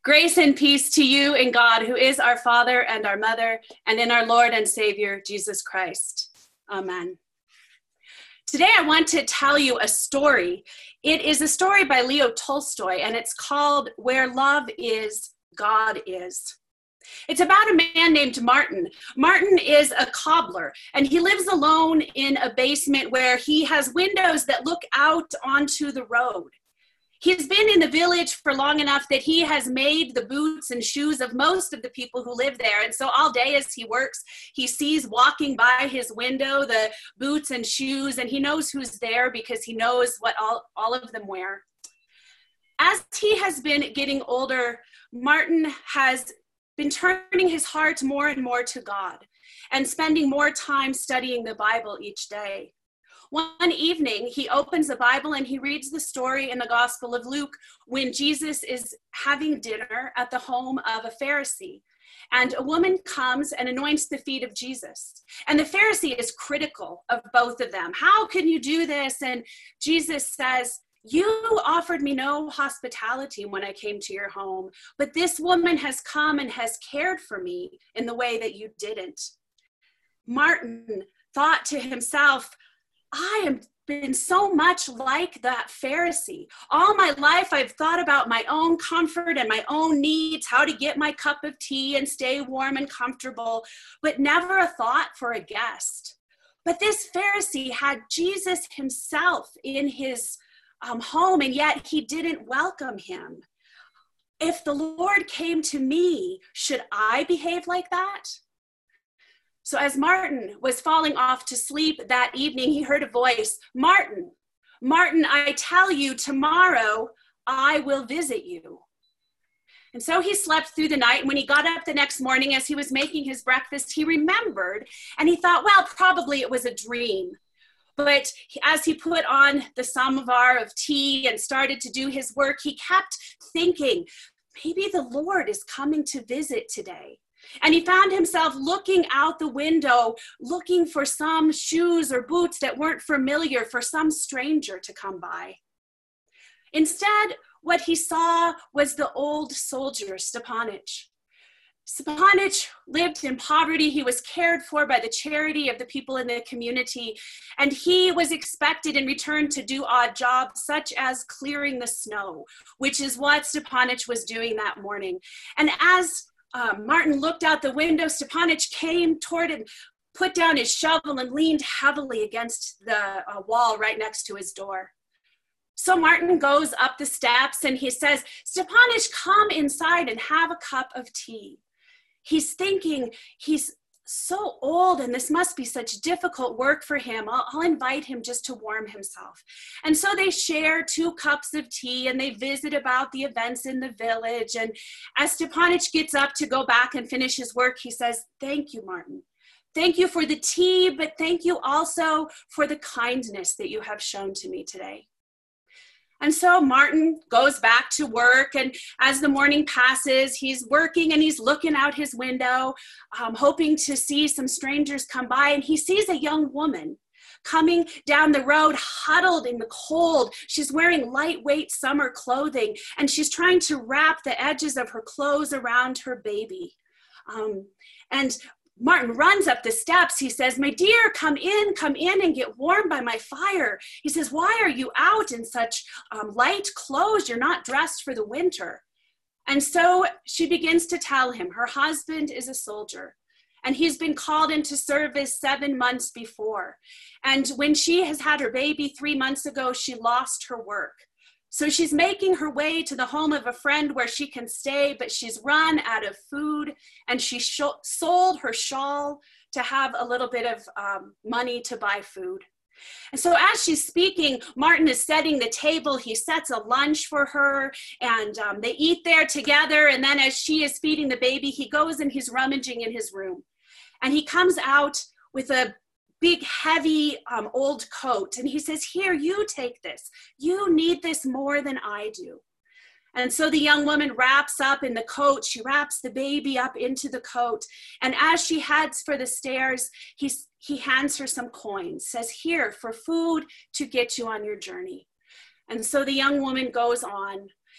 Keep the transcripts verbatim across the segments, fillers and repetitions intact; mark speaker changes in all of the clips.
Speaker 1: Grace and peace to you in God, who is our Father and our Mother, and in our Lord and Savior, Jesus Christ. Amen. Today I want to tell you a story. It is a story by Leo Tolstoy, and it's called Where Love Is, God Is. It's about a man named Martin. Martin is a cobbler, and he lives alone in a basement where he has windows that look out onto the road. He's been in the village for long enough that he has made the boots and shoes of most of the people who live there. And so all day as he works, he sees walking by his window the boots and shoes, and he knows who's there because he knows what all, all of them wear. As he has been getting older, Martin has been turning his heart more and more to God and spending more time studying the Bible each day. One evening, he opens the Bible and he reads the story in the Gospel of Luke when Jesus is having dinner at the home of a Pharisee. And a woman comes and anoints the feet of Jesus. And the Pharisee is critical of both of them. How can you do this? And Jesus says, you offered me no hospitality when I came to your home, but this woman has come and has cared for me in the way that you didn't. Martin thought to himself, I have been so much like that Pharisee. All my life, I've thought about my own comfort and my own needs, how to get my cup of tea and stay warm and comfortable, but never a thought for a guest. But this Pharisee had Jesus himself in his um, home, and yet he didn't welcome him. If the Lord came to me, should I behave like that? So as Martin was falling off to sleep that evening, he heard a voice, Martin, Martin, I tell you, tomorrow I will visit you. And so he slept through the night. And when he got up the next morning, as he was making his breakfast, he remembered, and he thought, well, probably it was a dream. But as he put on the samovar of tea and started to do his work, he kept thinking, maybe the Lord is coming to visit today. And he found himself looking out the window, looking for some shoes or boots that weren't familiar for some stranger to come by. Instead, what he saw was the old soldier, Stepanich. Stepanich lived in poverty. He was cared for by the charity of the people in the community, and he was expected in return to do odd jobs such as clearing the snow, which is what Stepanich was doing that morning. And as Um, Martin looked out the window, Stepanich came toward him, put down his shovel and leaned heavily against the uh, wall right next to his door. So Martin goes up the steps and he says, Stepanich, come inside and have a cup of tea. He's thinking, he's so old and this must be such difficult work for him. I'll, I'll invite him just to warm himself. And so they share two cups of tea and they visit about the events in the village. And as Stepanich gets up to go back and finish his work, he says, thank you, Martin. Thank you for the tea, but thank you also for the kindness that you have shown to me today. And so Martin goes back to work, and as the morning passes, he's working and he's looking out his window, um, hoping to see some strangers come by, and he sees a young woman coming down the road, huddled in the cold. She's wearing lightweight summer clothing, and she's trying to wrap the edges of her clothes around her baby. Um, and Martin runs up the steps. He says, my dear, come in, come in and get warm by my fire. He says, why are you out in such um, light clothes? You're not dressed for the winter. And so she begins to tell him her husband is a soldier and he's been called into service seven months before. And when she has had her baby three months ago, she lost her work. So she's making her way to the home of a friend where she can stay, but she's run out of food and she sh- sold her shawl to have a little bit of um, money to buy food. And so as she's speaking, Martin is setting the table. He sets a lunch for her and um, they eat there together. And then as she is feeding the baby, he goes and he's rummaging in his room. And he comes out with a big, heavy, um, old coat. And he says, here, you take this. You need this more than I do. And so the young woman wraps up in the coat. She wraps the baby up into the coat. And as she heads for the stairs, he, he hands her some coins, says, here, for food to get you on your journey. And so the young woman goes on.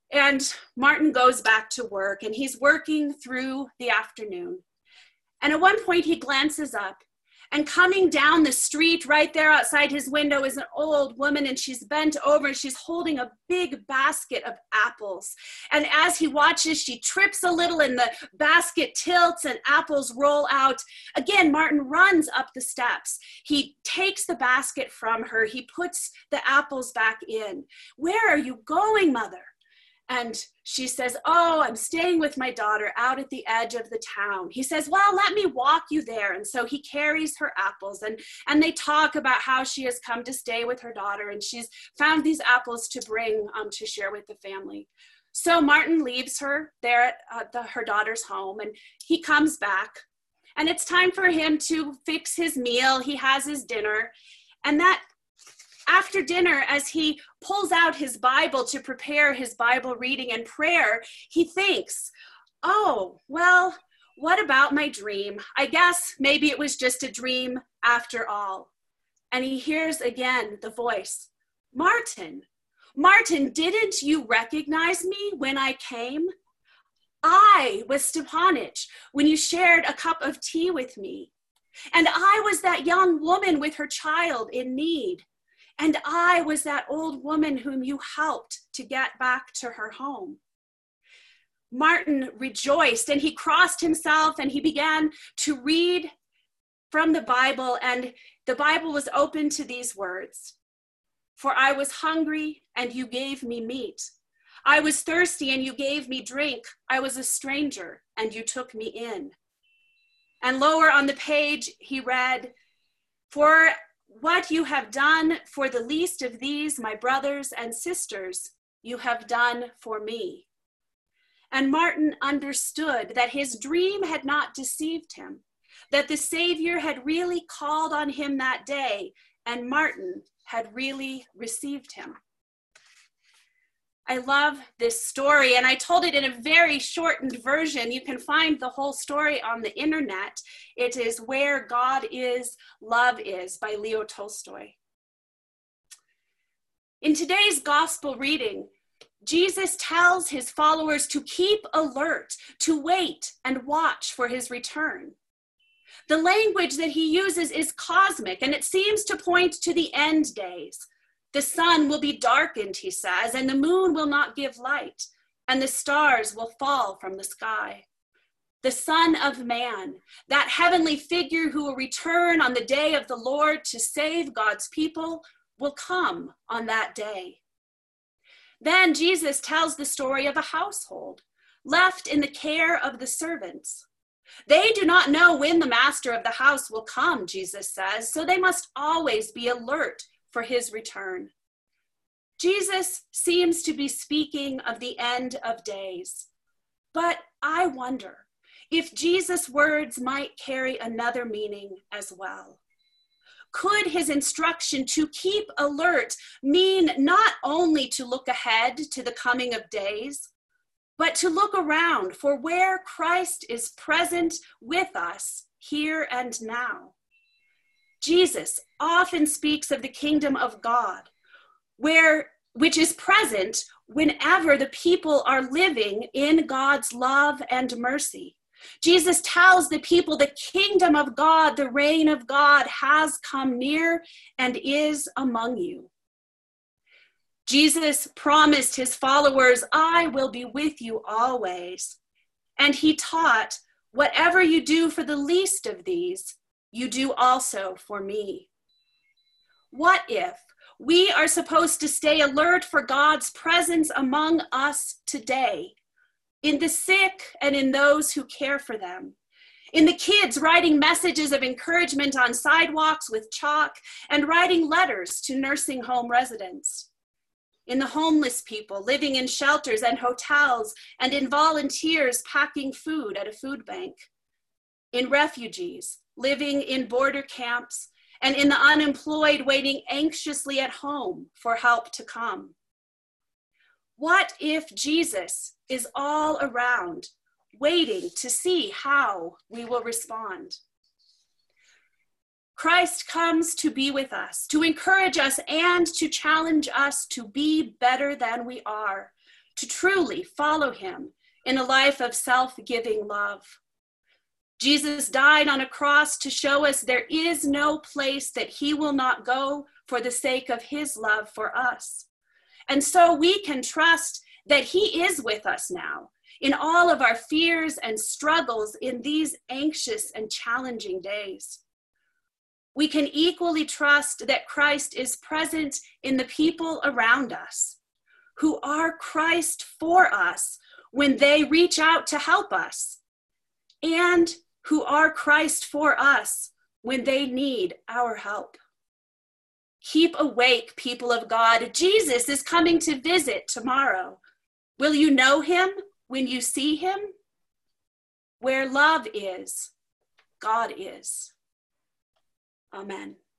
Speaker 1: And Martin goes back to work, and he's working through the afternoon. And at one point he glances up, and coming down the street right there outside his window is an old woman, and she's bent over and she's holding a big basket of apples. And as he watches, she trips a little and the basket tilts and apples roll out. Again, Martin runs up the steps. He takes the basket from her. He puts the apples back in. "Where are you going, mother?" And she says, "Oh, I'm staying with my daughter out at the edge of the town." He says, "Well, let me walk you there." And so he carries her apples, and, and they talk about how she has come to stay with her daughter, and she's found these apples to bring um, to share with the family. So Martin leaves her there at uh, the, her daughter's home, and he comes back, and it's time for him to fix his meal. He has his dinner, and that after dinner, as he pulls out his Bible to prepare his Bible reading and prayer, he thinks, "Oh, well, what about my dream? I guess maybe it was just a dream after all." And he hears again the voice, "Martin, Martin, didn't you recognize me when I came? I was Stepanich when you shared a cup of tea with me. And I was that young woman with her child in need. And I was that old woman whom you helped to get back to her home." Martin rejoiced, and he crossed himself, and he began to read from the Bible, and the Bible was open to these words: "For I was hungry, and you gave me meat. I was thirsty, and you gave me drink. I was a stranger, and you took me in." And lower on the page, he read, "For what you have done for the least of these, my brothers and sisters, you have done for me." And Martin understood that his dream had not deceived him, that the Savior had really called on him that day, and Martin had really received him. I love this story, and I told it in a very shortened version. You can find the whole story on the internet. It is Where God Is, Love Is by Leo Tolstoy. In today's gospel reading, Jesus tells his followers to keep alert, to wait and watch for his return. The language that he uses is cosmic, and it seems to point to the end days. The sun will be darkened, he says, and the moon will not give light, and the stars will fall from the sky. The Son of Man, that heavenly figure who will return on the day of the Lord to save God's people, will come on that day. Then Jesus tells the story of a household left in the care of the servants. They do not know when the master of the house will come, Jesus says, so they must always be alert for his return. Jesus seems to be speaking of the end of days, but I wonder if Jesus' words might carry another meaning as well. Could his instruction to keep alert mean not only to look ahead to the coming of days, but to look around for where Christ is present with us here and now? Jesus often speaks of the kingdom of God, where, which is present whenever the people are living in God's love and mercy. Jesus tells the people the kingdom of God, the reign of God has come near and is among you. Jesus promised his followers, "I will be with you always." And he taught, "Whatever you do for the least of these, you do also for me." What if we are supposed to stay alert for God's presence among us today, in the sick and in those who care for them, in the kids writing messages of encouragement on sidewalks with chalk and writing letters to nursing home residents, in the homeless people living in shelters and hotels, and in volunteers packing food at a food bank, in refugees living in border camps, and in the unemployed waiting anxiously at home for help to come? What if Jesus is all around, waiting to see how we will respond? Christ comes to be with us, to encourage us, and to challenge us to be better than we are, to truly follow him in a life of self-giving love. Jesus died on a cross to show us there is no place that he will not go for the sake of his love for us. And so we can trust that he is with us now in all of our fears and struggles in these anxious and challenging days. We can equally trust that Christ is present in the people around us, who are Christ for us when they reach out to help us, and who are Christ for us when they need our help. Keep awake, people of God. Jesus is coming to visit tomorrow. Will you know him when you see him? Where love is, God is. Amen.